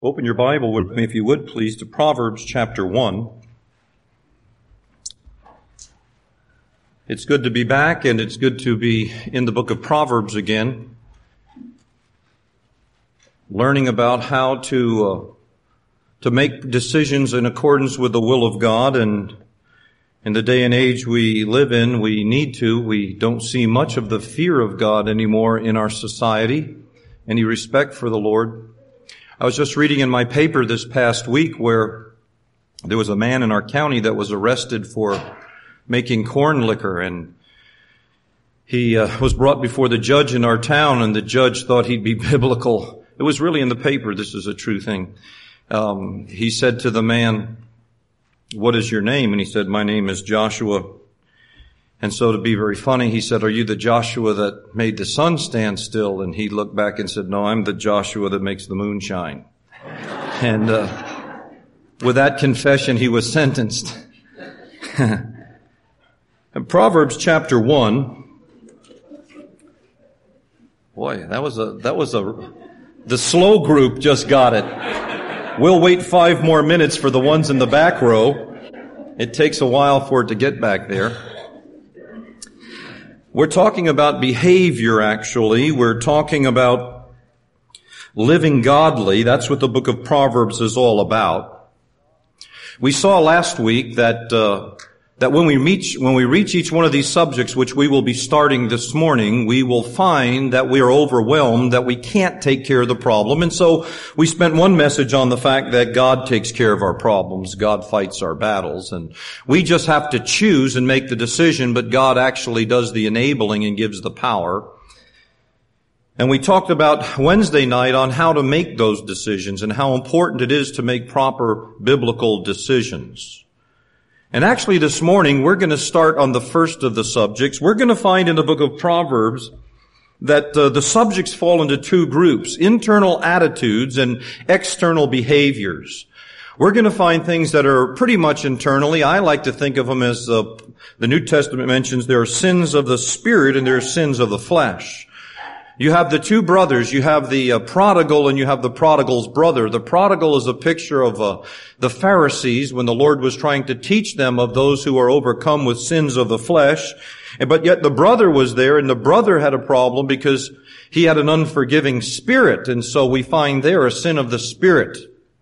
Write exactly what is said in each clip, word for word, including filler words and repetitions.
Open your Bible with me, if you would, please, to Proverbs chapter one. It's good to be back, and it's good to be in the book of Proverbs again, learning about how to uh, to make decisions in accordance with the will of God. And in the day and age we live in, we need to. We don't see much of the fear of God anymore in our society, any respect for the Lord. I was just reading in my paper this past week where there was a man in our county that was arrested for making corn liquor, and he uh, was brought before the judge in our town, and the judge thought he'd be biblical. It was really in the paper. This is a true thing. Um, he said to the man, "What is your name?" And he said, "My name is Joshua." And so to be very funny, he said, "Are you the Joshua that made the sun stand still?" And he looked back and said, "No, I'm the Joshua that makes the moon shine." And uh, with that confession, he was sentenced. In Proverbs chapter one, boy, that was a, that was a, the slow group just got it. We'll wait five more minutes for the ones in the back row. It takes a while for it to get back there. We're talking about behavior, actually. We're talking about living godly. That's what the book of Proverbs is all about. We saw last week that uh, that when we reach when we reach each one of these subjects, which we will be starting this morning, we will find that we are overwhelmed, that we can't take care of the problem. And so we spent one message on the fact that God takes care of our problems. God fights our battles. And we just have to choose and make the decision, but God actually does the enabling and gives the power. And we talked about Wednesday night on how to make those decisions and how important it is to make proper biblical decisions. And actually this morning, we're going to start on the first of the subjects. We're going to find in the book of Proverbs that uh, the subjects fall into two groups: internal attitudes and external behaviors. We're going to find things that are pretty much internally. I like to think of them as uh, the New Testament mentions there are sins of the spirit and there are sins of the flesh. You have the two brothers. You have the uh, prodigal and you have the prodigal's brother. The prodigal is a picture of uh, the Pharisees when the Lord was trying to teach them of those who are overcome with sins of the flesh. But yet the brother was there, and the brother had a problem because he had an unforgiving spirit. And so we find there a sin of the spirit.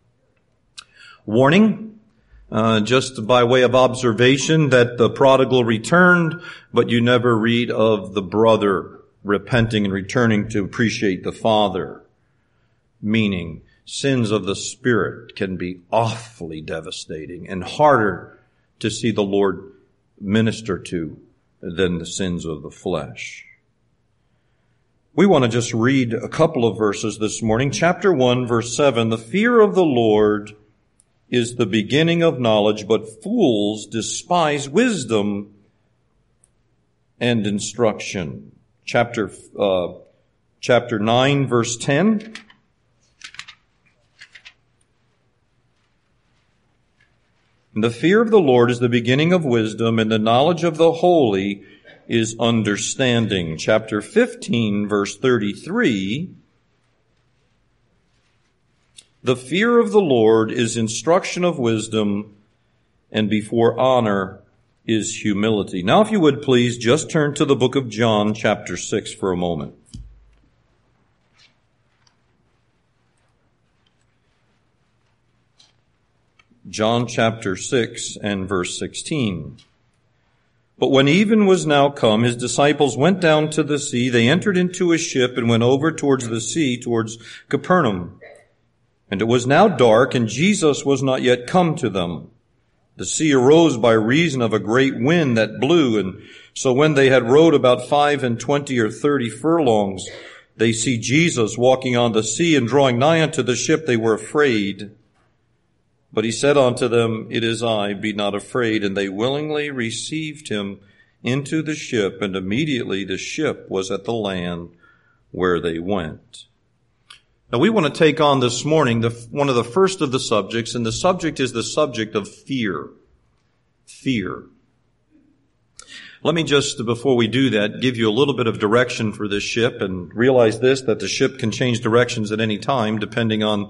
Warning, uh, just by way of observation, that the prodigal returned, but you never read of the brother repenting and returning to appreciate the father. Meaning, sins of the spirit can be awfully devastating and harder to see the Lord minister to than the sins of the flesh. We want to just read a couple of verses this morning. Chapter one, verse seven, "The fear of the Lord is the beginning of knowledge, but fools despise wisdom and instruction." Chapter uh, chapter nine, verse ten. "The fear of the Lord is the beginning of wisdom, and the knowledge of the holy is understanding." Chapter fifteen, verse thirty-three. "The fear of the Lord is instruction of wisdom, and before honor is humility." Now, if you would please, just turn to the book of John, chapter six, for a moment. John chapter six and verse sixteen. "But when even was now come, his disciples went down to the sea. They entered into a ship and went over towards the sea, towards Capernaum. And it was now dark, and Jesus was not yet come to them. The sea arose by reason of a great wind that blew, and so when they had rowed about five and twenty or thirty furlongs, they see Jesus walking on the sea, and drawing nigh unto the ship, they were afraid. But he said unto them, It is I, be not afraid. And they willingly received him into the ship, and immediately the ship was at the land where they went." Now we want to take on this morning the, one of the first of the subjects, and the subject is the subject of fear. Fear. Let me just, before we do that, give you a little bit of direction for this ship, and realize this, that the ship can change directions at any time depending on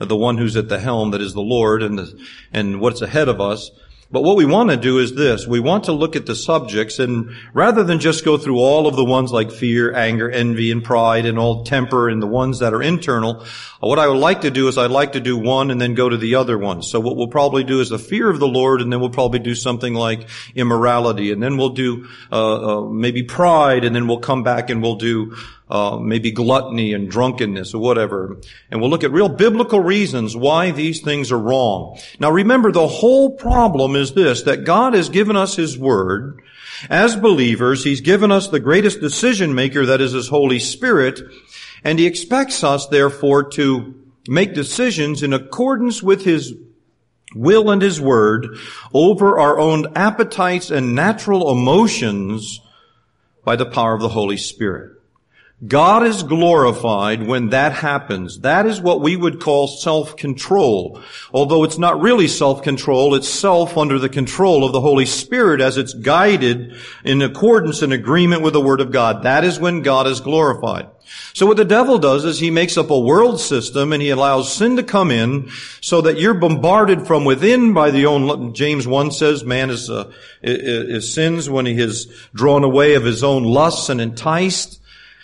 the one who's at the helm, that is the Lord, and the, and what's ahead of us. But what we want to do is this. We want to look at the subjects, and rather than just go through all of the ones like fear, anger, envy, and pride, and all temper, and the ones that are internal, what I would like to do is I'd like to do one and then go to the other one. So what we'll probably do is the fear of the Lord, and then we'll probably do something like immorality, and then we'll do uh, uh maybe pride, and then we'll come back and we'll do Uh, maybe gluttony and drunkenness or whatever. And we'll look at real biblical reasons why these things are wrong. Now remember, the whole problem is this, that God has given us His Word. As believers, He's given us the greatest decision maker, that is His Holy Spirit. And He expects us, therefore, to make decisions in accordance with His will and His Word over our own appetites and natural emotions by the power of the Holy Spirit. God is glorified when that happens. That is what we would call self-control. Although it's not really self-control, it's self under the control of the Holy Spirit as it's guided in accordance and agreement with the Word of God. That is when God is glorified. So what the devil does is he makes up a world system, and he allows sin to come in so that you're bombarded from within by the own, James one says, man is, uh, is sins when he is drawn away of his own lusts and enticed.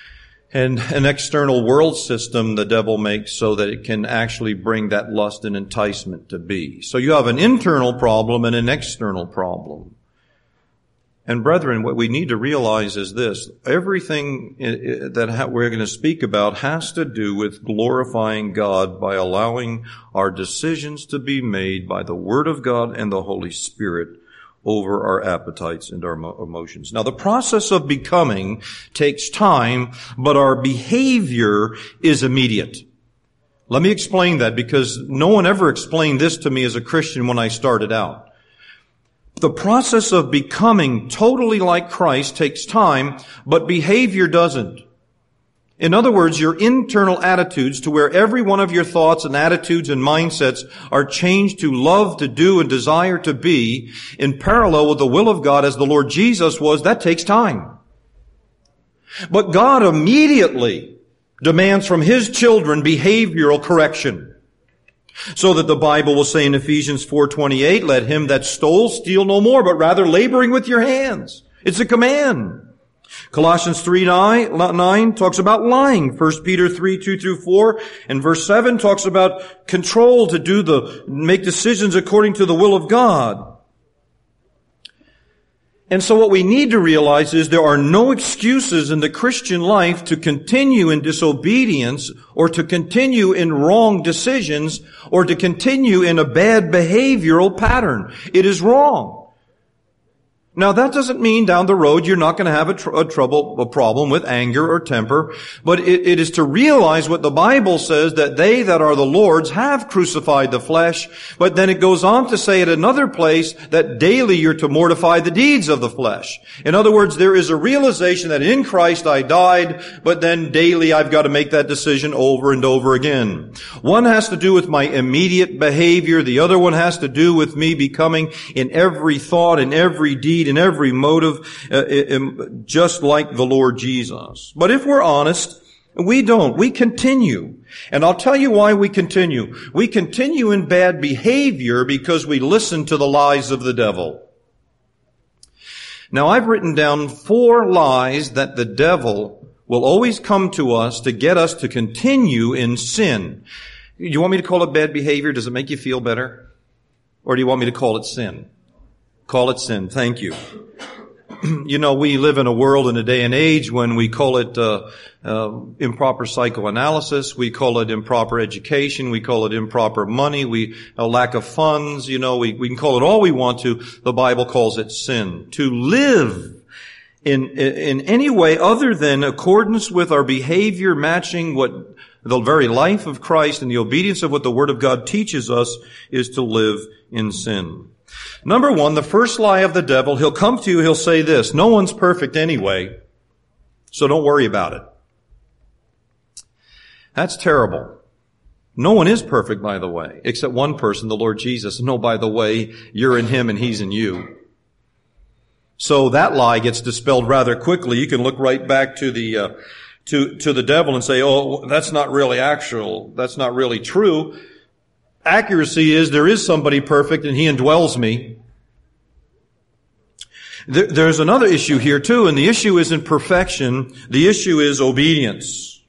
And an external world system the devil makes so that it can actually bring that lust and enticement to be. So you have an internal problem and an external problem. And brethren, what we need to realize is this. Everything that we're going to speak about has to do with glorifying God by allowing our decisions to be made by the Word of God and the Holy Spirit over our appetites and our emotions. Now, the process of becoming takes time, but our behavior is immediate. Let me explain that, because no one ever explained this to me as a Christian when I started out. The process of becoming totally like Christ takes time, but behavior doesn't. In other words, your internal attitudes, to where every one of your thoughts and attitudes and mindsets are changed to love, to do, and desire to be in parallel with the will of God as the Lord Jesus was, that takes time. But God immediately demands from His children behavioral correction. So that the Bible will say in Ephesians four twenty-eight, let him that stole steal no more, but rather laboring with your hands. It's a command. Colossians three nine talks about lying. First Peter three two through four and verse seven talks about control, to do the, make decisions according to the will of God. And so what we need to realize is there are no excuses in the Christian life to continue in disobedience, or to continue in wrong decisions, or to continue in a bad behavioral pattern. It is wrong. Now, that doesn't mean down the road you're not going to have a, tr- a trouble, a problem with anger or temper, but it, it is to realize what the Bible says, that they that are the Lord's have crucified the flesh. But then it goes on to say at another place that daily you're to mortify the deeds of the flesh. In other words, there is a realization that in Christ I died, but then daily I've got to make that decision over and over again. One has to do with my immediate behavior. The other one has to do with me becoming in every thought, in every deed, in every motive, uh, just like the Lord Jesus. But if we're honest, we don't. We continue. And I'll tell you why we continue. We continue in bad behavior because we listen to the lies of the devil. Now, I've written down four lies that the devil will always come to us to get us to continue in sin. Do you want me to call it bad behavior? Does it make you feel better? Or do you want me to call it sin? Call it sin. Thank you. You know, we live in a world, in a day and age when we call it uh, uh improper psychoanalysis, we call it improper education, we call it improper money, we a lack of funds. You know, we, we can call it all we want to. The Bible calls it sin. To live in in any way other than accordance with our behavior matching what the very life of Christ and the obedience of what the Word of God teaches us is to live in sin. Number one, the first lie of the devil, he'll come to you, he'll say this: no one's perfect anyway, so don't worry about it. That's terrible. No one is perfect, by the way, except one person, the Lord Jesus. No, by the way, you're in Him and He's in you. So that lie gets dispelled rather quickly. You can look right back to the uh, to to the devil and say, oh, that's not really actual, that's not really true. accuracy is there is somebody perfect and He indwells me. There, there's another issue here too, and the issue isn't perfection. The issue is obedience.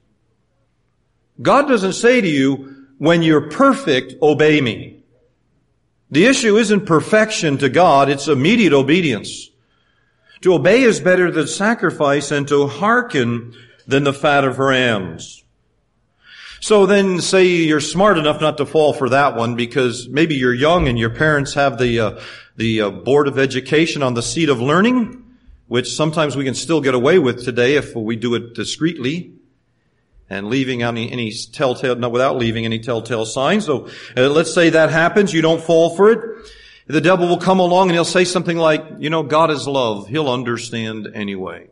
God doesn't say to you, when you're perfect, obey me. The issue isn't perfection to God, it's immediate obedience. To obey is better than sacrifice, and to hearken than the fat of rams. So then say you're smart enough not to fall for that one because maybe you're young and your parents have the uh, the uh, Board of Education on the seat of learning, which sometimes we can still get away with today if we do it discreetly and leaving any, any telltale, no, without leaving any telltale signs. So uh, let's say that happens, you don't fall for it. The devil will come along and he'll say something like, you know, God is love. He'll understand anyway.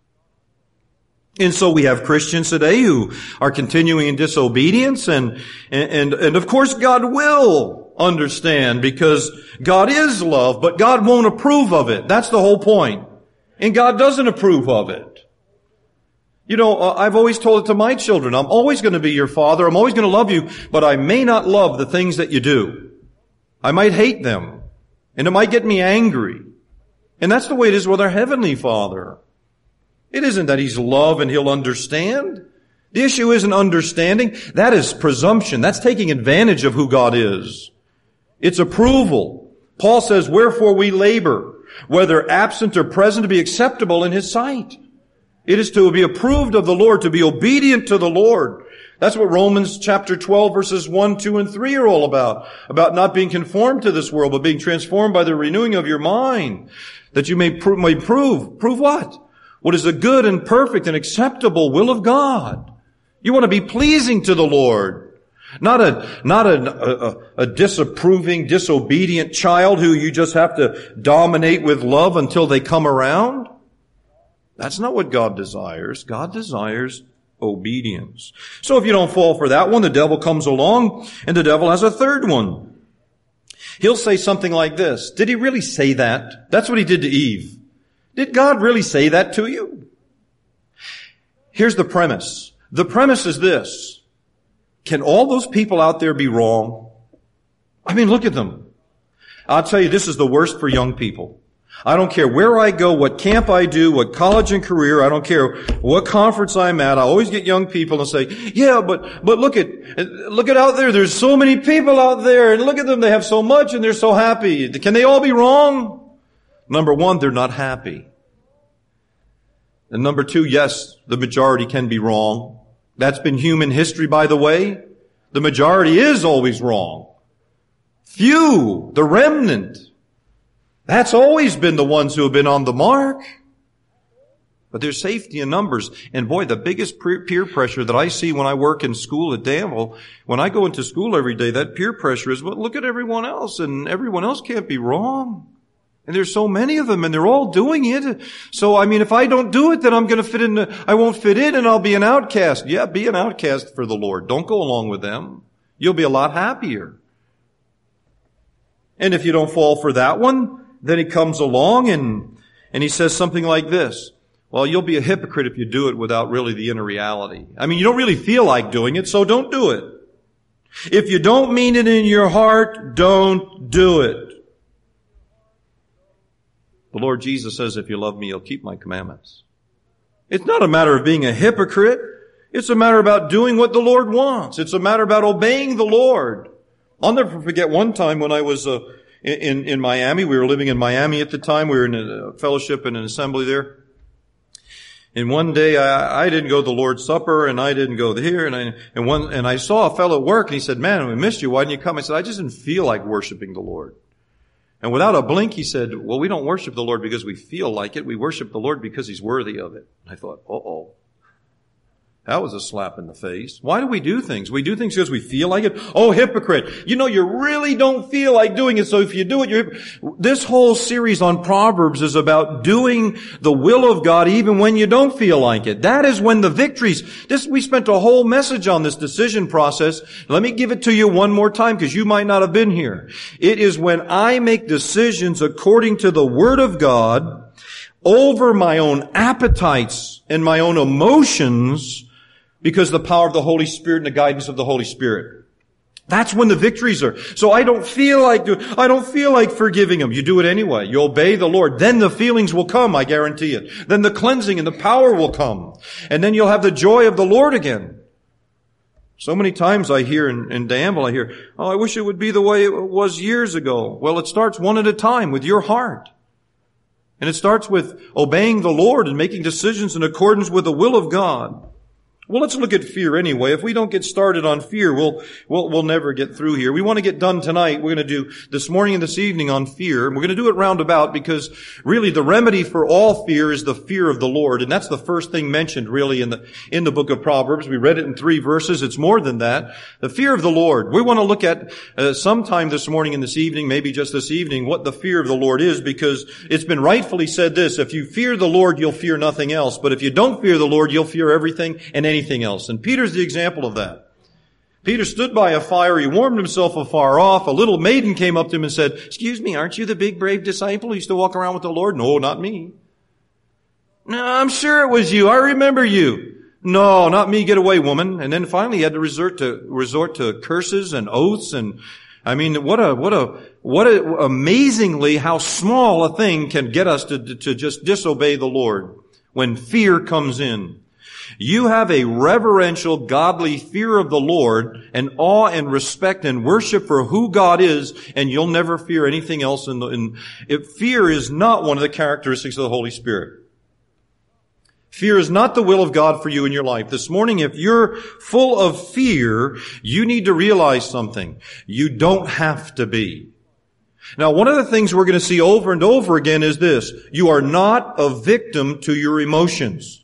And so we have Christians today who are continuing in disobedience, and, and, and of course God will understand because God is love, but God won't approve of it. That's the whole point. And God doesn't approve of it. You know, I've always told it to my children, I'm always going to be your father, I'm always going to love you, but I may not love the things that you do. I might hate them, and it might get me angry. And that's the way it is with our Heavenly Father. It isn't that He's love and He'll understand. The issue isn't understanding. That is presumption. That's taking advantage of who God is. It's approval. Paul says, wherefore we labor, whether absent or present, to be acceptable in His sight. It is to be approved of the Lord, to be obedient to the Lord. That's what Romans chapter twelve verses one, two, and three are all about. About not being conformed to this world, but being transformed by the renewing of your mind, that you may prove, may prove, prove what? What is the good and perfect and acceptable will of God. You want to be pleasing to the Lord. Not a, not a, a, a disapproving, disobedient child who you just have to dominate with love until they come around. That's not what God desires. God desires obedience. So if you don't fall for that one, the devil comes along and the devil has a third one. He'll say something like this. Did he really say that? That's what he did to Eve. Did God really say that to you? Here's the premise. The premise is this. Can all those people out there be wrong? I mean, look at them. I'll tell you, this is the worst for young people. I don't care where I go, what camp I do, what college and career, I don't care what conference I'm at. I always get young people and say, yeah, but, but look at, look at out there. There's so many people out there and look at them. They have so much and they're so happy. Can they all be wrong? Number one, they're not happy. And number two, yes, the majority can be wrong. That's been human history, by the way. The majority is always wrong. Few, the remnant, that's always been the ones who have been on the mark. But there's safety in numbers. And boy, the biggest peer pressure that I see when I work in school at Danville, when I go into school every day, that peer pressure is, well, look at everyone else, and everyone else can't be wrong. And there's so many of them, and they're all doing it. So, I mean, if I don't do it, then I'm going to fit in, I won't fit in, and I'll be an outcast. Yeah, be an outcast for the Lord. Don't go along with them. You'll be a lot happier. And if you don't fall for that one, then he comes along and, and he says something like this. Well, you'll be a hypocrite if you do it without really the inner reality. I mean, you don't really feel like doing it, so don't do it. If you don't mean it in your heart, don't do it. The Lord Jesus says, if you love me, you'll keep my commandments. It's not a matter of being a hypocrite. It's a matter about doing what the Lord wants. It's a matter about obeying the Lord. I'll never forget one time when I was uh, in, in Miami. We were living in Miami at the time. We were in a fellowship and an assembly there. And one day I, I didn't go to the Lord's Supper and I didn't go here. And I, and one, and I saw a fellow at work and he said, man, we missed you. Why didn't you come? I said, I just didn't feel like worshiping the Lord. And without a blink, he said, well, we don't worship the Lord because we feel like it. We worship the Lord because He's worthy of it. I thought, uh-oh. That was a slap in the face. Why do we do things? We do things because we feel like it. Oh, hypocrite. You know, you really don't feel like doing it, so if you do it, you're... This whole series on Proverbs is about doing the will of God even when you don't feel like it. That is when the victories... This, we spent a whole message on this decision process. Let me give it to you one more time because you might not have been here. It is when I make decisions according to the Word of God over my own appetites and my own emotions, because of the power of the Holy Spirit and the guidance of the Holy Spirit. That's when the victories are. So I don't feel like do, I don't feel like forgiving him. You do it anyway. You obey the Lord. Then the feelings will come, I guarantee it. Then the cleansing and the power will come. And then you'll have the joy of the Lord again. So many times I hear in, in Danville, I hear, oh, I wish it would be the way it was years ago. Well, it starts one at a time with your heart. And it starts with obeying the Lord and making decisions in accordance with the will of God. Well, let's look at fear anyway. If we don't get started on fear, we'll, we'll, we'll never get through here. We want to get done tonight. We're going to do this morning and this evening on fear. And we're going to do it roundabout because really the remedy for all fear is the fear of the Lord. And that's the first thing mentioned really in the, in the book of Proverbs. We read it in three verses. It's more than that. The fear of the Lord. We want to look at uh, sometime this morning and this evening, maybe just this evening, what the fear of the Lord is, because it's been rightfully said this: if you fear the Lord, you'll fear nothing else. But if you don't fear the Lord, you'll fear everything and anything. Anything else. And Peter's the example of that. Peter stood by a fire. He warmed himself afar off. A little maiden came up to him and said, "Excuse me, aren't you the big brave disciple who used to walk around with the Lord?" "No, not me." "No, I'm sure it was you. I remember you." "No, not me. Get away, woman." And then finally he had to resort to, resort to curses and oaths. And I mean, what a, what a, what a, amazingly how small a thing can get us to, to just disobey the Lord when fear comes in. You have a reverential, godly fear of the Lord and awe and respect and worship for who God is, and you'll never fear anything else. In the, in, if fear is not one of the characteristics of the Holy Spirit. Fear is not the will of God for you in your life. This morning, if you're full of fear, you need to realize something. You don't have to be. Now, one of the things we're going to see over and over again is this: you are not a victim to your emotions.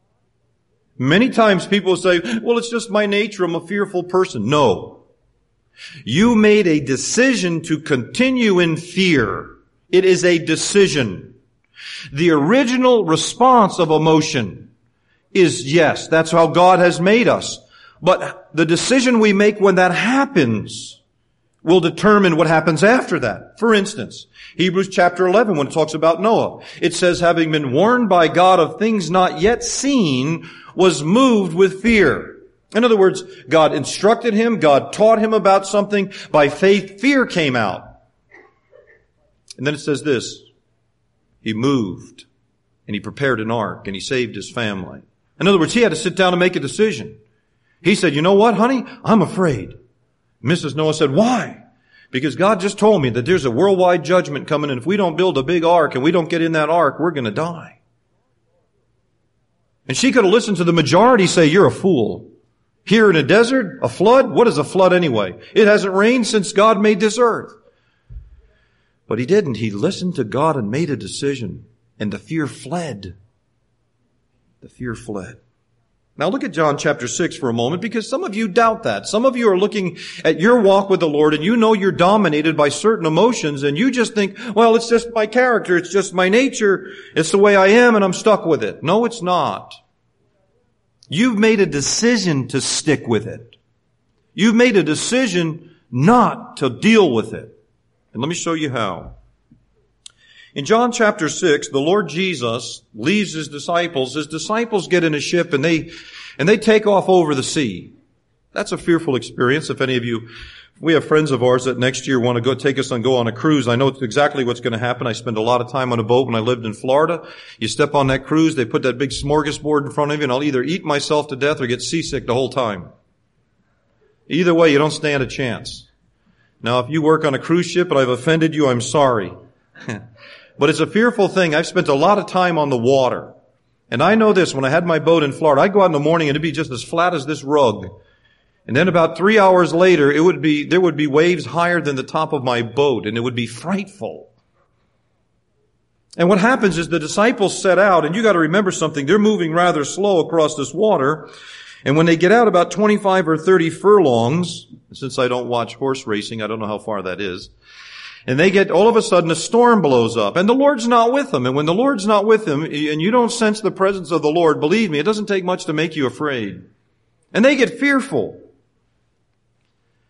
Many times people say, well, it's just my nature. I'm a fearful person. No. You made a decision to continue in fear. It is a decision. The original response of emotion is yes, that's how God has made us. But the decision we make when that happens will determine what happens after that. For instance, Hebrews chapter eleven, when it talks about Noah, it says, having been warned by God of things not yet seen, was moved with fear. In other words, God instructed him, God taught him about something. By faith, fear came out. And then it says this: he moved, and he prepared an ark, and he saved his family. In other words, he had to sit down and make a decision. He said, you know what, honey? I'm afraid. Missus Noah said, why? Because God just told me that there's a worldwide judgment coming, and if we don't build a big ark and we don't get in that ark, we're going to die. And she could have listened to the majority say, you're a fool. Here in a desert, a flood? What is a flood anyway? It hasn't rained since God made this earth. But he didn't. He listened to God and made a decision. And the fear fled. The fear fled. Now look at John chapter six for a moment, because some of you doubt that. Some of you are looking at your walk with the Lord and you know you're dominated by certain emotions and you just think, well, it's just my character. It's just my nature. It's the way I am and I'm stuck with it. No, it's not. You've made a decision to stick with it. You've made a decision not to deal with it. And let me show you how. In John chapter six, the Lord Jesus leaves his disciples. His disciples get in a ship and they, and they take off over the sea. That's a fearful experience. If any of you, we have friends of ours that next year want to go take us and go on a cruise. I know exactly what's going to happen. I spent a lot of time on a boat when I lived in Florida. You step on that cruise, they put that big smorgasbord in front of you, and I'll either eat myself to death or get seasick the whole time. Either way, you don't stand a chance. Now, if you work on a cruise ship and I've offended you, I'm sorry. But it's a fearful thing. I've spent a lot of time on the water. And I know this, when I had my boat in Florida, I'd go out in the morning and it'd be just as flat as this rug. And then about three hours later, it would be, there would be waves higher than the top of my boat, and it would be frightful. And what happens is the disciples set out, and you got to remember something, they're moving rather slow across this water. And when they get out about twenty-five or thirty furlongs, since I don't watch horse racing, I don't know how far that is. And they get, all of a sudden, a storm blows up. And the Lord's not with them. And when the Lord's not with them, and you don't sense the presence of the Lord, believe me, it doesn't take much to make you afraid. And they get fearful.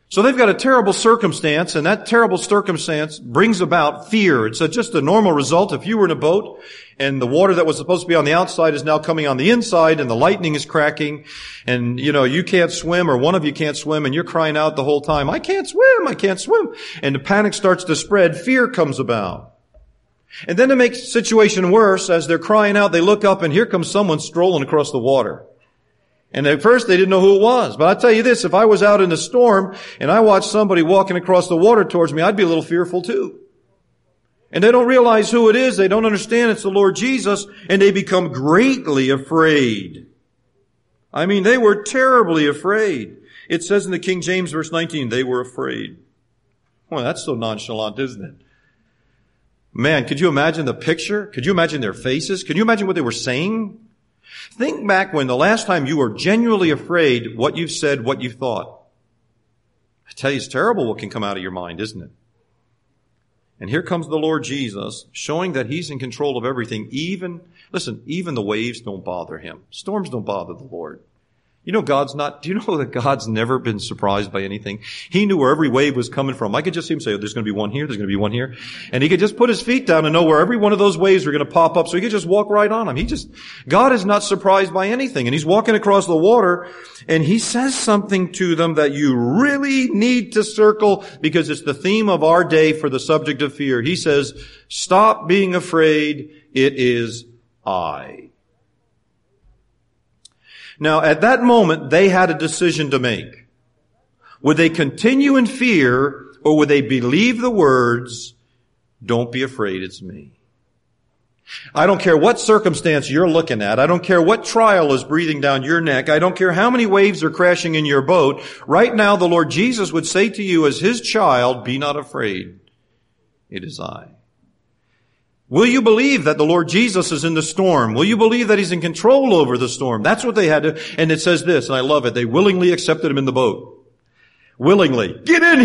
So they've got a terrible circumstance, and that terrible circumstance brings about fear. It's a, just a normal result. If you were in a boat and the water that was supposed to be on the outside is now coming on the inside and the lightning is cracking and, you know, you can't swim or one of you can't swim and you're crying out the whole time, I can't swim, I can't swim. And the panic starts to spread, fear comes about. And then to make the situation worse, as they're crying out, they look up and here comes someone strolling across the water. And at first they didn't know who it was. But I'll tell you this, if I was out in a storm and I watched somebody walking across the water towards me, I'd be a little fearful too. And they don't realize who it is. They don't understand it's the Lord Jesus, and they become greatly afraid. I mean, they were terribly afraid. It says in the King James verse nineteen, they were afraid. Well, that's so nonchalant, isn't it? Man, could you imagine the picture? Could you imagine their faces? Could you imagine what they were saying? Think back when the last time you were genuinely afraid, what you've said, what you thought. I tell you, it's terrible what can come out of your mind, isn't it? And here comes the Lord Jesus, showing that He's in control of everything. Even, listen, even the waves don't bother Him. Storms don't bother the Lord. You know, God's not, do you know that God's never been surprised by anything? He knew where every wave was coming from. I could just see Him say, oh, there's going to be one here, there's going to be one here. And He could just put His feet down and know where every one of those waves were going to pop up, so He could just walk right on them. He just, God is not surprised by anything. And He's walking across the water, and He says something to them that you really need to circle, because it's the theme of our day for the subject of fear. He says, stop being afraid, it is I. Now, at that moment, they had a decision to make. Would they continue in fear, or would they believe the words, don't be afraid, it's me? I don't care what circumstance you're looking at. I don't care what trial is breathing down your neck. I don't care how many waves are crashing in your boat. Right now, the Lord Jesus would say to you as His child, be not afraid, it is I. Will you believe that the Lord Jesus is in the storm? Will you believe that He's in control over the storm? That's what they had to, and it says this, and I love it, they willingly accepted Him in the boat. Willingly. Get in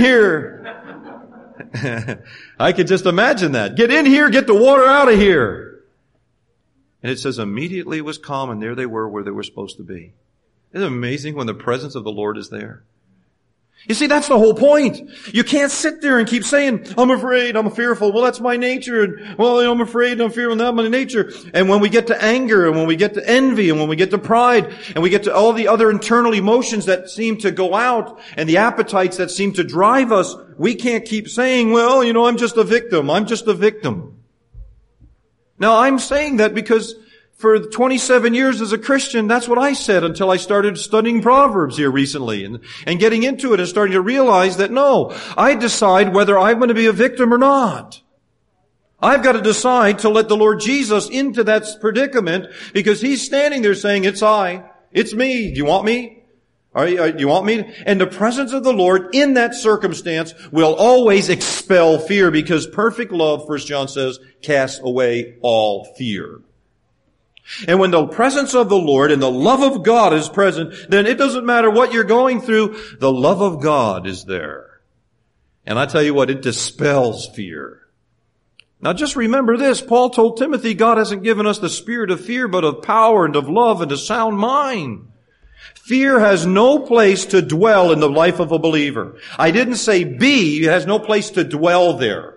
here! I could just imagine that. Get in here, get the water out of here! And it says immediately it was calm, and there they were where they were supposed to be. Isn't it amazing when the presence of the Lord is there? You see, that's the whole point. You can't sit there and keep saying, I'm afraid, I'm fearful. Well, that's my nature. And, well, I'm afraid, I'm fearful, that's my nature. And when we get to anger, and when we get to envy, and when we get to pride, and we get to all the other internal emotions that seem to go out, and the appetites that seem to drive us, we can't keep saying, well, you know, I'm just a victim. I'm just a victim. Now, I'm saying that because for twenty-seven years as a Christian, that's what I said until I started studying Proverbs here recently and, and getting into it and starting to realize that no, I decide whether I'm going to be a victim or not. I've got to decide to let the Lord Jesus into that predicament, because He's standing there saying, it's I, it's me. Do you want me? Are you, are, you want me? And the presence of the Lord in that circumstance will always expel fear, because perfect love, First John says, casts away all fear. And when the presence of the Lord and the love of God is present, then it doesn't matter what you're going through, the love of God is there. And I tell you what, it dispels fear. Now just remember this, Paul told Timothy, God hasn't given us the spirit of fear, but of power and of love and a sound mind. Fear has no place to dwell in the life of a believer. I didn't say be, it has no place to dwell there.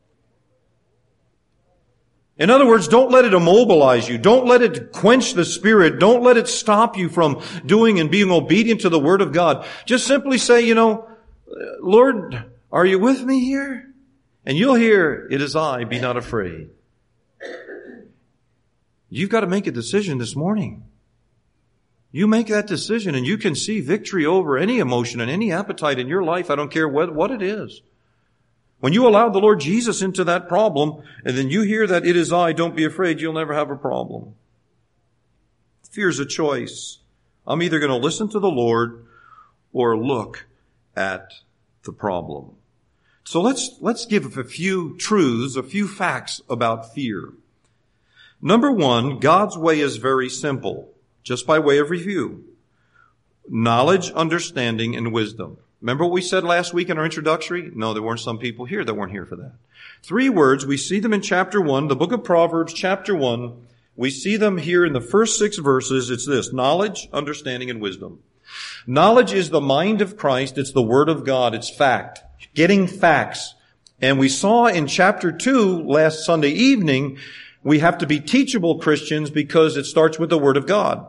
In other words, don't let it immobilize you. Don't let it quench the Spirit. Don't let it stop you from doing and being obedient to the Word of God. Just simply say, you know, Lord, are you with me here? And you'll hear, it is I, be not afraid. You've got to make a decision this morning. You make that decision and you can see victory over any emotion and any appetite in your life. I don't care what, what it is. When you allow the Lord Jesus into that problem, and then you hear that it is I, don't be afraid, you'll never have a problem. Fear's a choice. I'm either going to listen to the Lord or look at the problem. So let's, let's give a few truths, a few facts about fear. Number one, God's way is very simple, just by way of review. Knowledge, understanding, and wisdom. Remember what we said last week in our introductory? No, there weren't some people here that weren't here for that. Three words, we see them in chapter one, the book of Proverbs, chapter one. We see them here in the first six verses. It's this, knowledge, understanding, and wisdom. Knowledge is the mind of Christ. It's the Word of God. It's fact. Getting facts. And we saw in chapter two last Sunday evening, we have to be teachable Christians because it starts with the Word of God.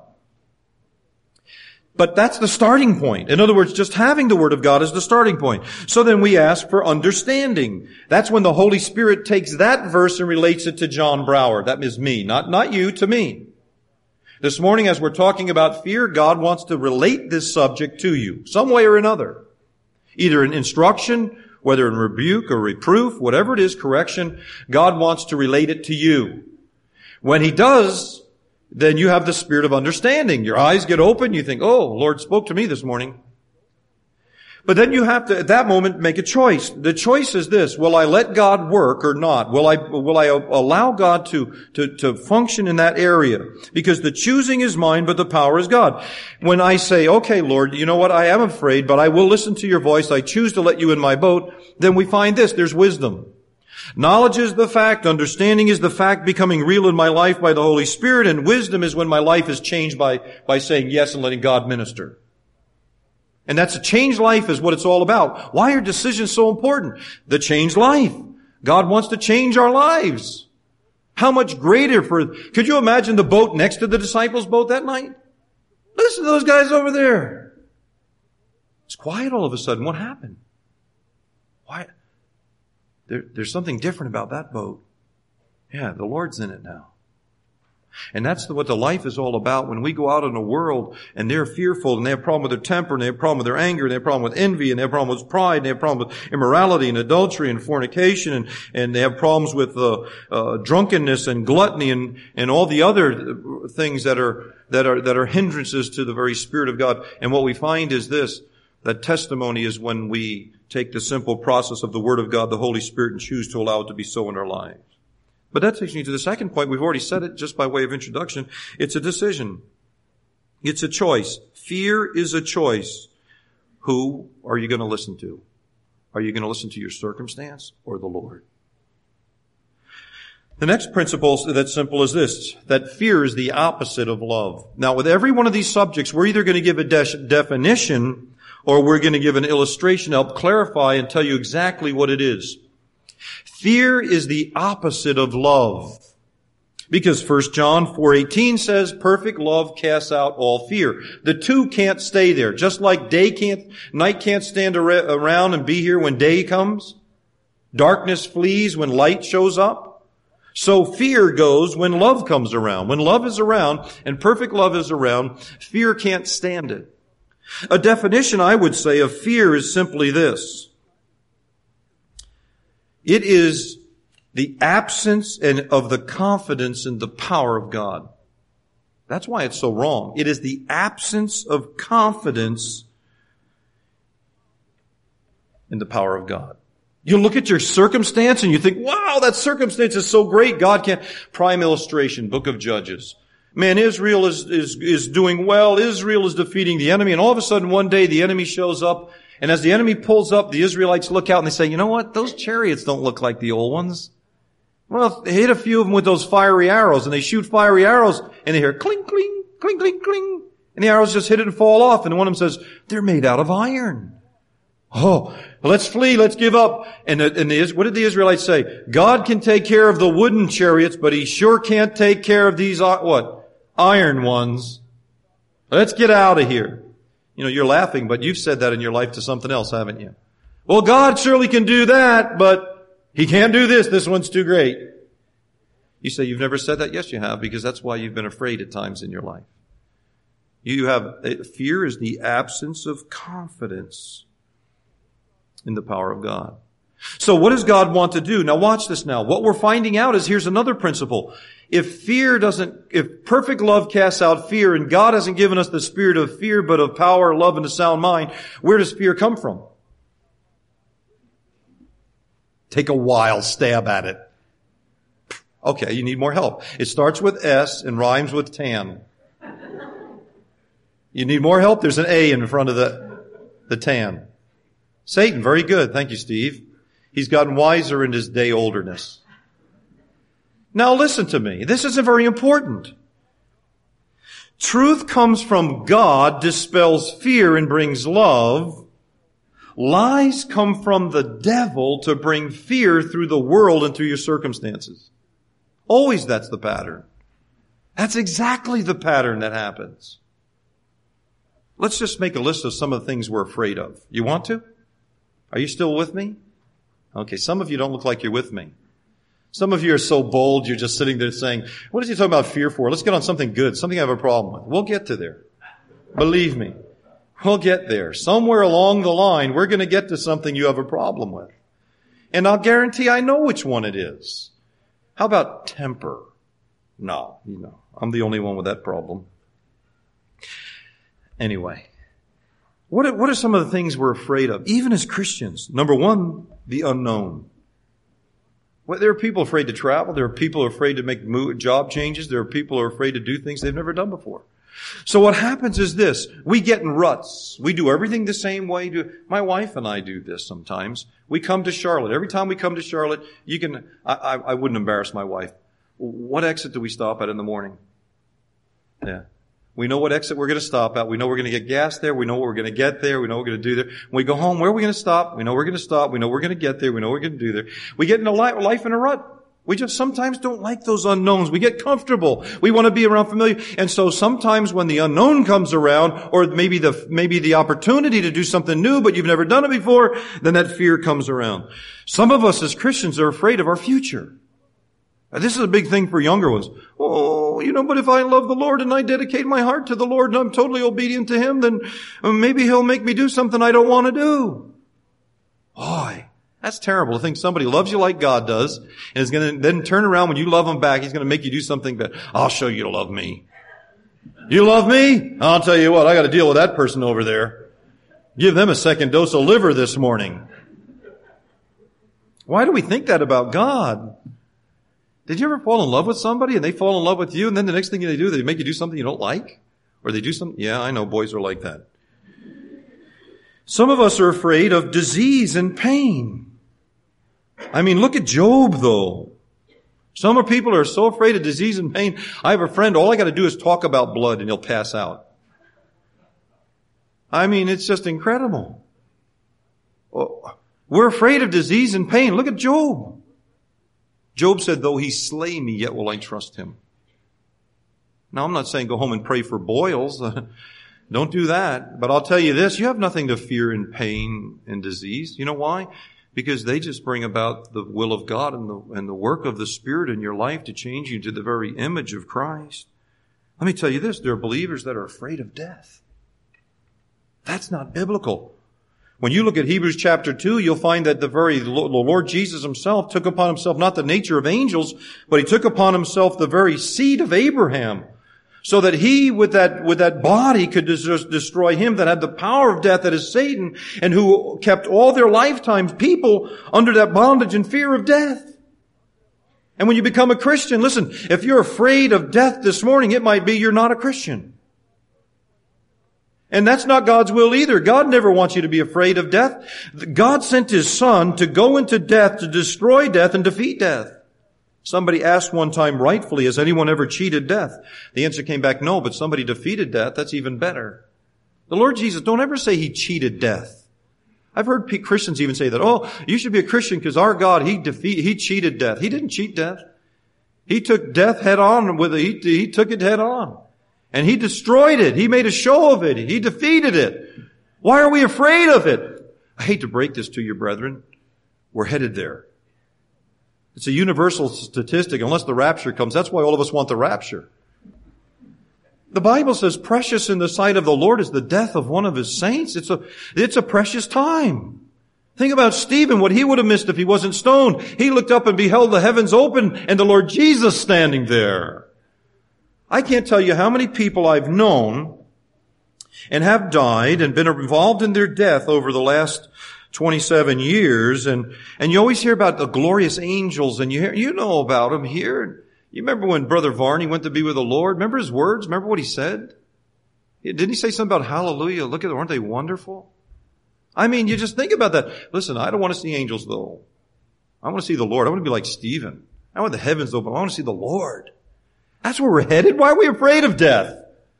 But that's the starting point. In other words, just having the Word of God is the starting point. So then we ask for understanding. That's when the Holy Spirit takes that verse and relates it to John Brower. That is me. Not, not you, to me. This morning, as we're talking about fear, God wants to relate this subject to you, some way or another. Either in instruction, whether in rebuke or reproof, whatever it is, correction, God wants to relate it to you. When He does, then you have the spirit of understanding. Your eyes get open. You think, oh, Lord spoke to me this morning. But then you have to, at that moment, make a choice. The choice is this. Will I let God work or not? Will I, will I allow God to, to, to function in that area? Because the choosing is mine, but the power is God. When I say, okay, Lord, you know what? I am afraid, but I will listen to your voice. I choose to let you in my boat. Then we find this. There's wisdom. Knowledge is the fact. Understanding is the fact becoming real in my life by the Holy Spirit. And wisdom is when my life is changed by, by saying yes and letting God minister. And that's a changed life is what it's all about. Why are decisions so important? The changed life. God wants to change our lives. How much greater for, could you imagine the boat next to the disciples' boat that night? Listen to those guys over there. It's quiet all of a sudden. What happened? Why? There, there's something different about that boat. Yeah, the Lord's in it now. And that's the, what the life is all about. When we go out in the world and they're fearful and they have a problem with their temper and they have a problem with their anger and they have a problem with envy and they have a problem with pride and they have a problem with immorality and adultery and fornication and, and they have problems with uh, uh, drunkenness and gluttony and, and all the other things that are, that are, that are hindrances to the very Spirit of God. And what we find is this, that testimony is when we take the simple process of the Word of God, the Holy Spirit, and choose to allow it to be so in our lives. But that takes me to the second point. We've already said it just by way of introduction. It's a decision. It's a choice. Fear is a choice. Who are you going to listen to? Are you going to listen to your circumstance or the Lord? The next principle that's simple is this, that fear is the opposite of love. Now, with every one of these subjects, we're either going to give a de- definition or we're going to give an illustration to help clarify and tell you exactly what it is. Fear is the opposite of love. Because First John four eighteen says, perfect love casts out all fear. The two can't stay there. Just like day can't, night can't stand around and be here when day comes. Darkness flees when light shows up. So fear goes when love comes around. When love is around and perfect love is around, fear can't stand it. A definition, I would say, of fear is simply this. It is the absence and of the confidence in the power of God. That's why it's so wrong. It is the absence of confidence in the power of God. You look at your circumstance and you think, wow, that circumstance is so great. God can't. Prime illustration, Book of Judges. Man, Israel is, is, is doing well. Israel is defeating the enemy. And all of a sudden one day the enemy shows up. And as the enemy pulls up, the Israelites look out and they say, you know what? Those chariots don't look like the old ones. Well, they hit a few of them with those fiery arrows and they shoot fiery arrows and they hear cling, cling, cling, cling, cling. And the arrows just hit it and fall off. And one of them says, they're made out of iron. Oh, let's flee. Let's give up. And, the, and the, what did the Israelites say? God can take care of the wooden chariots, but He sure can't take care of these, what? Iron ones. Let's get out of here. You know, you're laughing, but you've said that in your life to something else, haven't you? Well, God surely can do that, but He can't do this. This one's too great. You say you've never said that? Yes, you have, because that's why you've been afraid at times in your life. You have, fear is the absence of confidence in the power of God. So what does God want to do? Now watch this now. What we're finding out is here's another principle. If fear doesn't, if perfect love casts out fear and God hasn't given us the spirit of fear but of power, love, and a sound mind, where does fear come from? Take a wild stab at it. Okay, you need more help. It starts with S and rhymes with tan. You need more help? There's an A in front of the, the tan. Satan, very good. Thank you, Steve. He's gotten wiser in his day olderness. Now listen to me. This isn't very important. Truth comes from God, dispels fear, and brings love. Lies come from the devil to bring fear through the world and through your circumstances. Always that's the pattern. That's exactly the pattern that happens. Let's just make a list of some of the things we're afraid of. You want to? Are you still with me? Okay, some of you don't look like you're with me. Some of you are so bold, you're just sitting there saying, what is he talking about fear for? Let's get on something good, something I have a problem with. We'll get to there. Believe me. We'll get there. Somewhere along the line, we're going to get to something you have a problem with. And I'll guarantee I know which one it is. How about temper? No, you know, I'm the only one with that problem. Anyway, what are, what are some of the things we're afraid of, even as Christians? Number one, the unknown. Well, there are people afraid to travel. There are people who are afraid to make move, job changes. There are people who are afraid to do things they've never done before. So what happens is this. We get in ruts. We do everything the same way. My wife and I do this sometimes. We come to Charlotte. Every time we come to Charlotte, you can, I, I, I wouldn't embarrass my wife. What exit do we stop at in the morning? Yeah. We know what exit we're going to stop at. We know we're going to get gas there. We know what we're going to get there. We know what we're going to do there. When we go home, where are we going to stop? We know we're going to stop. We know we're going to get there. We know what we're going to do there. We get into life in a rut. We just sometimes don't like those unknowns. We get comfortable. We want to be around familiar. And so sometimes when the unknown comes around, or maybe the, maybe the opportunity to do something new, but you've never done it before, then that fear comes around. Some of us as Christians are afraid of our future. This is a big thing for younger ones. Oh, you know, but if I love the Lord and I dedicate my heart to the Lord and I'm totally obedient to Him, then maybe He'll make me do something I don't want to do. Boy, that's terrible to think somebody loves you like God does and is going to then turn around when you love Him back. He's going to make you do something that, I'll show you to love me. You love me? I'll tell you what, I got to deal with that person over there. Give them a second dose of liver this morning. Why do we think that about God? Did you ever fall in love with somebody and they fall in love with you and then the next thing they do, they make you do something you don't like? Or they do something? Yeah, I know boys are like that. Some of us are afraid of disease and pain. I mean, look at Job though. Some of people are so afraid of disease and pain. I have a friend, all I got to do is talk about blood and he'll pass out. I mean, it's just incredible. We're afraid of disease and pain. Look at Job. Job said, though He slay me, yet will I trust Him. Now, I'm not saying go home and pray for boils. Don't do that. But I'll tell you this, you have nothing to fear in pain and disease. You know why? Because they just bring about the will of God and the, and the work of the Spirit in your life to change you to the very image of Christ. Let me tell you this, there are believers that are afraid of death. That's not biblical. When you look at Hebrews chapter two, you'll find that the very the Lord Jesus Himself took upon Himself not the nature of angels, but He took upon Himself the very seed of Abraham, so that He, with that, with that body, could des- destroy him that had the power of death, that is Satan, and who kept all their lifetimes people under that bondage and fear of death. And when you become a Christian, listen, if you're afraid of death this morning, it might be you're not a Christian. And that's not God's will either. God never wants you to be afraid of death. God sent His Son to go into death, to destroy death and defeat death. Somebody asked one time rightfully, has anyone ever cheated death? The answer came back, no, but somebody defeated death. That's even better. The Lord Jesus, don't ever say He cheated death. I've heard Christians even say that, oh, you should be a Christian because our God, He defeat, He cheated death. He didn't cheat death. He took death head on with it. He, he took it head on. And He destroyed it. He made a show of it. He defeated it. Why are we afraid of it? I hate to break this to you, brethren. We're headed there. It's a universal statistic unless the rapture comes. That's why all of us want the rapture. The Bible says precious in the sight of the Lord is the death of one of His saints. It's a, it's a precious time. Think about Stephen, what he would have missed if he wasn't stoned. He looked up and beheld the heavens open and the Lord Jesus standing there. I can't tell you how many people I've known and have died and been involved in their death over the last twenty-seven years. And, and you always hear about the glorious angels and you hear, you know about them here. You remember when Brother Varney went to be with the Lord? Remember his words? Remember what he said? Didn't he say something about hallelujah? Look at them. Aren't they wonderful? I mean, you just think about that. Listen, I don't want to see angels though. I want to see the Lord. I want to be like Stephen. I want the heavens open. I want to see the Lord. That's where we're headed. Why are we afraid of death?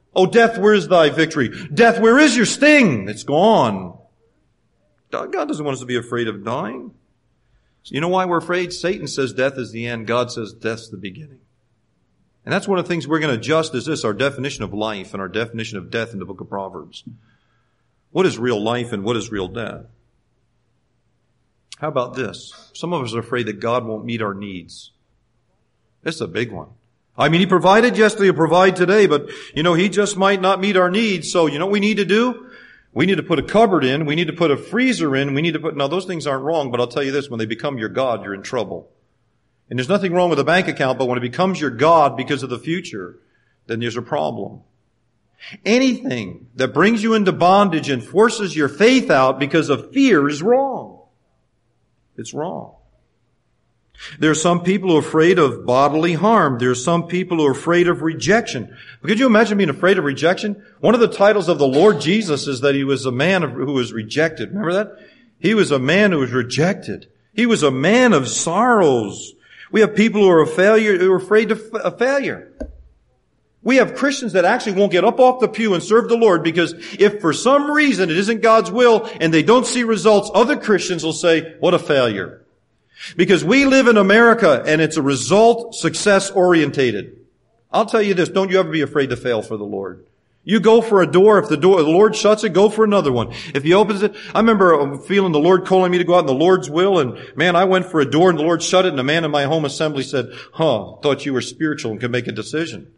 Oh, death, where is thy victory? Death, where is your sting? It's gone. God doesn't want us to be afraid of dying. So you know why we're afraid? Satan says death is the end. God says death's the beginning. And that's one of the things we're going to adjust is this, our definition of life and our definition of death in the book of Proverbs. What is real life and what is real death? How about this? Some of us are afraid that God won't meet our needs. It's a big one. I mean, He provided yesterday, He'll provide today, but, you know, He just might not meet our needs. So, you know what we need to do? We need to put a cupboard in. We need to put a freezer in. We need to put, now those things aren't wrong, but I'll tell you this, when they become your God, you're in trouble. And there's nothing wrong with a bank account, but when it becomes your God because of the future, then there's a problem. Anything that brings you into bondage and forces your faith out because of fear is wrong. It's wrong. There are some people who are afraid of bodily harm. There are some people who are afraid of rejection. Could you imagine being afraid of rejection? One of the titles of the Lord Jesus is that He was a man who was rejected. Remember that? He was a man who was rejected. He was a man of sorrows. We have people who are a failure, who are afraid of a failure. We have Christians that actually won't get up off the pew and serve the Lord because if for some reason it isn't God's will and they don't see results, other Christians will say, what a failure. Because we live in America and it's a result, success orientated. I'll tell you this, don't you ever be afraid to fail for the Lord. You go for a door. If the door, the Lord shuts it, go for another one. If He opens it, I remember feeling the Lord calling me to go out in the Lord's will, and man, I went for a door and the Lord shut it, and a man in my home assembly said, huh, thought you were spiritual and could make a decision.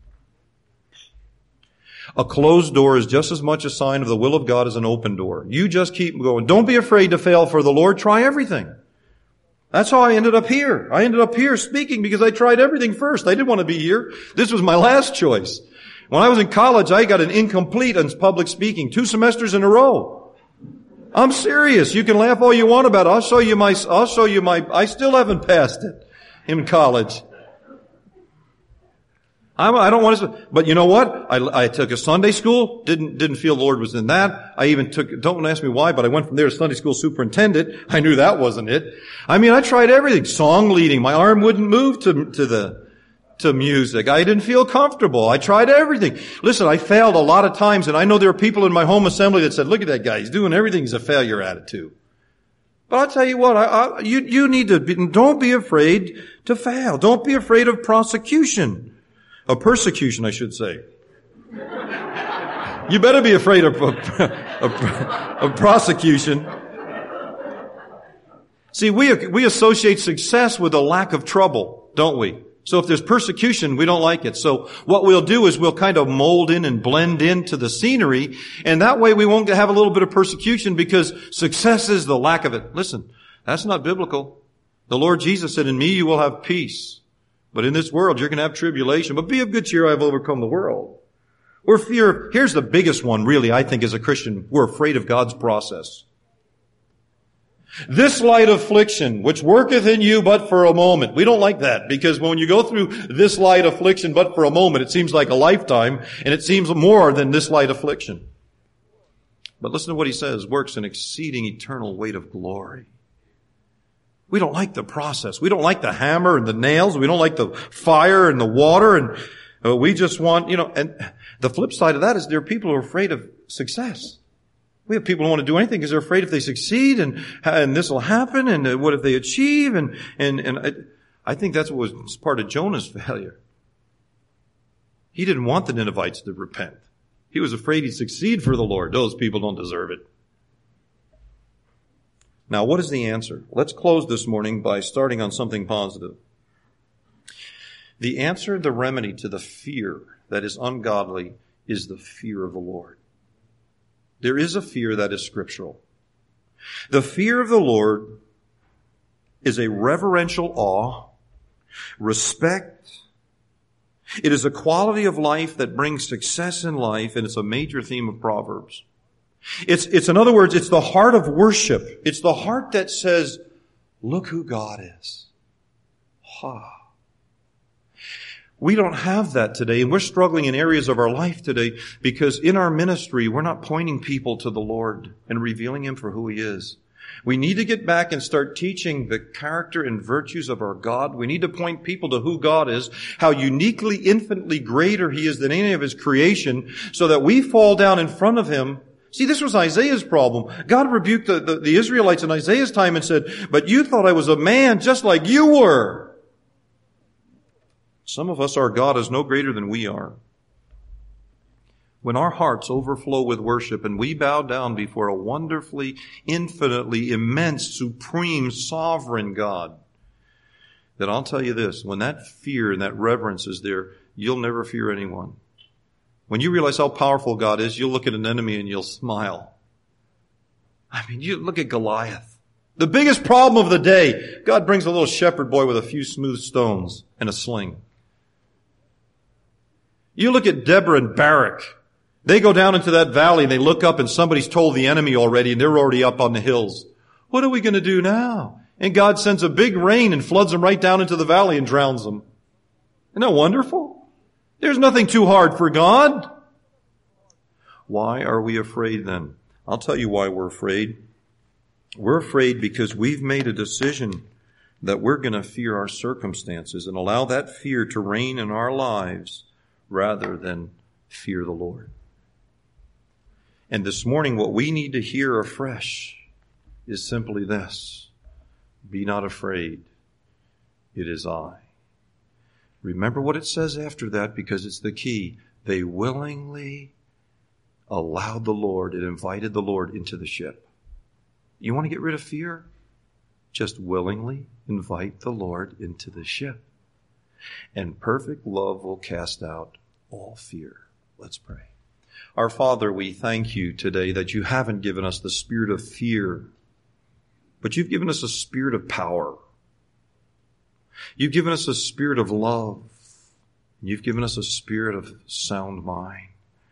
A closed door is just as much a sign of the will of God as an open door. You just keep going. Don't be afraid to fail for the Lord. Try everything. That's how I ended up here. I ended up here speaking because I tried everything first. I didn't want to be here. This was my last choice. When I was in college, I got an incomplete on public speaking, two semesters in a row. I'm serious. You can laugh all you want about it. I'll show you my, I'll show you my, I still haven't passed it in college. I'm, I don't want to, but you know what? I, I took a Sunday school, didn't, didn't feel the Lord was in that. I even took, don't ask me why, but I went from there to Sunday school superintendent. I knew that wasn't it. I mean, I tried everything. Song leading. My arm wouldn't move to, to the, to music. I didn't feel comfortable. I tried everything. Listen, I failed a lot of times, and I know there are people in my home assembly that said, look at that guy. He's doing everything. He's a failure attitude. But I'll tell you what, I, I, you, you need to be, don't be afraid to fail. Don't be afraid of prosecution. Of persecution, I should say. You better be afraid of, of, of, of prosecution. See, we, we associate success with a lack of trouble, don't we? So if there's persecution, we don't like it. So what we'll do is we'll kind of mold in and blend into the scenery, and that way we won't have a little bit of persecution because success is the lack of it. Listen, that's not biblical. The Lord Jesus said, in me you will have peace. But in this world, you're going to have tribulation. But be of good cheer, I have overcome the world. We're fear. Here's the biggest one, really, I think, as a Christian. We're afraid of God's process. This light affliction, which worketh in you but for a moment. We don't like that, because when you go through this light affliction but for a moment, it seems like a lifetime, and it seems more than this light affliction. But listen to what he says, works an exceeding eternal weight of glory. We don't like the process. We don't like the hammer and the nails. We don't like the fire and the water. And uh, we just want, you know, and the flip side of that is there are people who are afraid of success. We have people who want to do anything because they're afraid if they succeed and, and this will happen and uh, what if they achieve? And, and, and I, I think that's what was part of Jonah's failure. He didn't want the Ninevites to repent. He was afraid he'd succeed for the Lord. Those people don't deserve it. Now, what is the answer? Let's close this morning by starting on something positive. The answer, the remedy to the fear that is ungodly is the fear of the Lord. There is a fear that is scriptural. The fear of the Lord is a reverential awe, respect. It is a quality of life that brings success in life, and it's a major theme of Proverbs. It's, it's, in other words, it's the heart of worship. It's the heart that says, look who God is. Ha. We don't have that today, and we're struggling in areas of our life today because in our ministry, we're not pointing people to the Lord and revealing Him for who He is. We need to get back and start teaching the character and virtues of our God. We need to point people to who God is, how uniquely, infinitely greater He is than any of His creation, so that we fall down in front of Him. See, this was Isaiah's problem. God rebuked the, the, the Israelites in Isaiah's time and said, "But you thought I was a man just like you were." Some of us, our God is no greater than we are. When our hearts overflow with worship and we bow down before a wonderfully, infinitely, immense, supreme, sovereign God, then I'll tell you this, when that fear and that reverence is there, you'll never fear anyone. When you realize how powerful God is, you'll look at an enemy and you'll smile. I mean, you look at Goliath. The biggest problem of the day, God brings a little shepherd boy with a few smooth stones and a sling. You look at Deborah and Barak. They go down into that valley and they look up and somebody's told the enemy already and they're already up on the hills. What are we going to do now? And God sends a big rain and floods them right down into the valley and drowns them. Isn't that wonderful? There's nothing too hard for God. Why are we afraid then? I'll tell you why we're afraid. We're afraid because we've made a decision that we're going to fear our circumstances and allow that fear to reign in our lives rather than fear the Lord. And this morning, what we need to hear afresh is simply this: be not afraid, it is I. Remember what it says after that, because it's the key. They willingly allowed the Lord and invited the Lord into the ship. You want to get rid of fear? Just willingly invite the Lord into the ship. And perfect love will cast out all fear. Let's pray. Our Father, we thank you today that you haven't given us the spirit of fear, but you've given us a spirit of power. You've given us a spirit of love. You've given us a spirit of sound mind.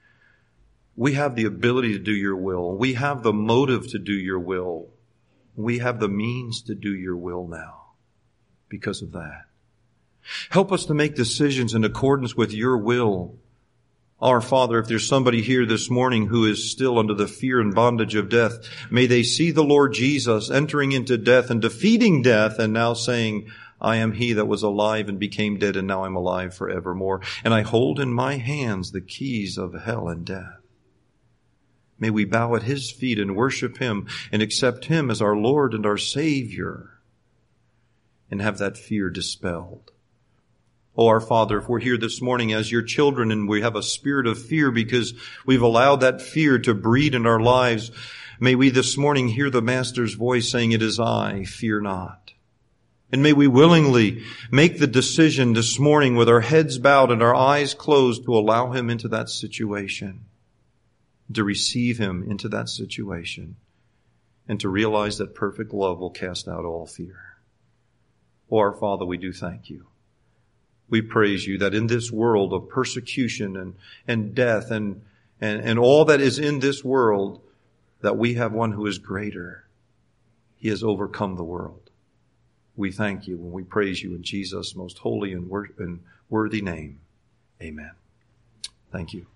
We have the ability to do your will. We have the motive to do your will. We have the means to do your will now because of that. Help us to make decisions in accordance with your will. Our Father, if there's somebody here this morning who is still under the fear and bondage of death, may they see the Lord Jesus entering into death and defeating death and now saying, I am he that was alive and became dead, and now I'm alive forevermore. And I hold in my hands the keys of hell and death. May we bow at his feet and worship him and accept him as our Lord and our Savior and have that fear dispelled. Oh, our Father, if we're here this morning as your children and we have a spirit of fear because we've allowed that fear to breed in our lives, may we this morning hear the Master's voice saying, it is I, fear not. And may we willingly make the decision this morning with our heads bowed and our eyes closed to allow him into that situation, to receive him into that situation, and to realize that perfect love will cast out all fear. Oh, our Father, we do thank you. We praise you that in this world of persecution and, and death and, and, and all that is in this world, that we have one who is greater. He has overcome the world. We thank you and we praise you in Jesus' most holy and, wor- and worthy name. Amen. Thank you.